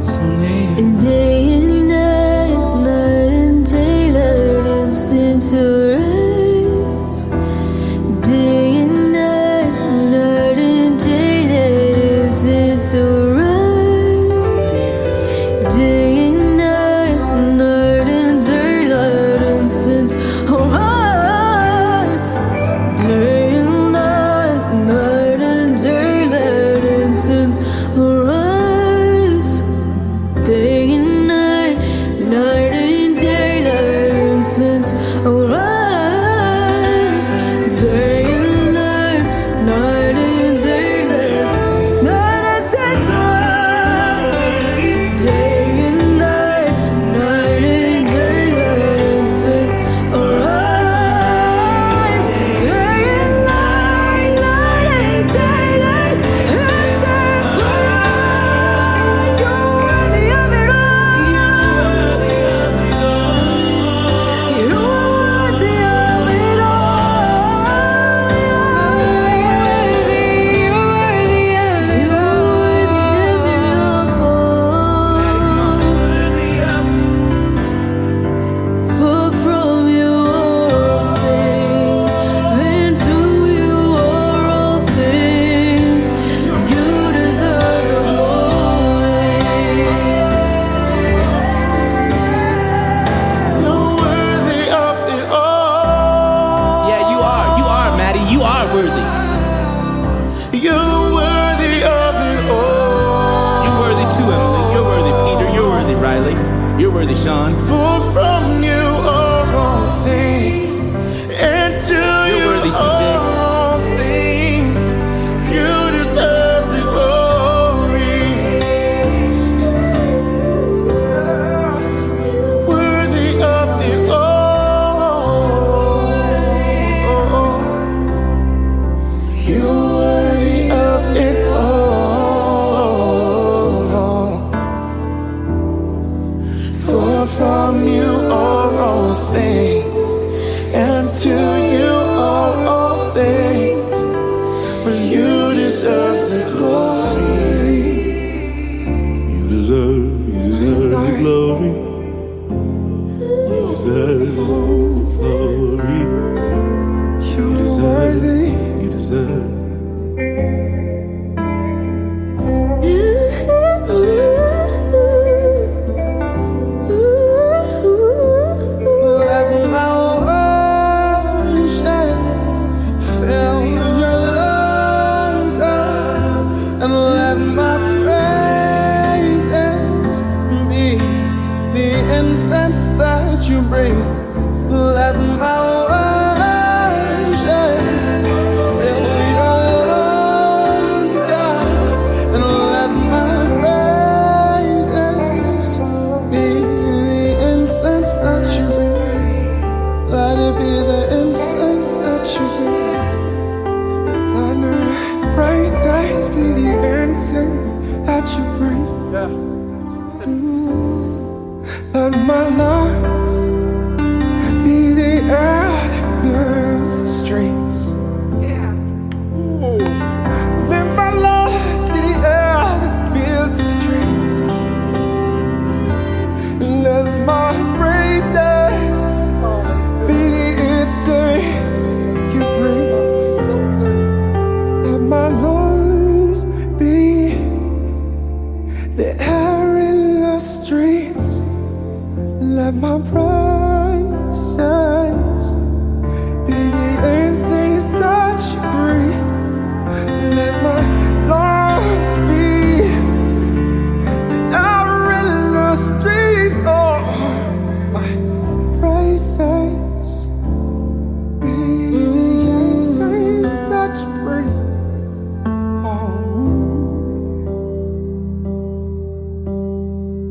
so near. And day and night, night and daylight, and since your eyes. Day and night, night and daylight, and since your eyes. Day and night, night and daylight, and since your eyes. Day and night, night and daylight, and since your eyes. Day and night, night and daylight, and since our eyes. Day and night, night and daylight, night and since our eyes. Day and night, night and daylight, and since our eyes. Day and night, night and daylight, and since our eyes. You're worthy of it all. You're worthy of it all. You're worthy of it all. For from you are all things, and to you are all things. You deserve the glory. You're worthy of it all. Yeah, you are, Maddie. You are worthy. You're worthy of it all. You're worthy too, Emily. You're worthy, Peter. You're worthy, Riley. You're worthy, Sean. For from you are all things, and to you worthy, CJ. are all things. You deserve the glory. Worthy of it all. You're worthy of it all. For from you are all things, and to you are all things. For you deserve the glory. You deserve the glory. You deserve the glory. You deserve. Let my worship fill your lungs up, and let my praises be the incense that you breathe. Let my worship fill your lungs up, and let my praises be the incense that you breathe. Let it be the incense that you breathe. Let the praises be the incense that you bring. Let my lungs be the air that fills the streets. Let my lungs be the air that fills the streets. Let my praises be the incense you bring. Let my lungs be the air in the streets. Let my prayers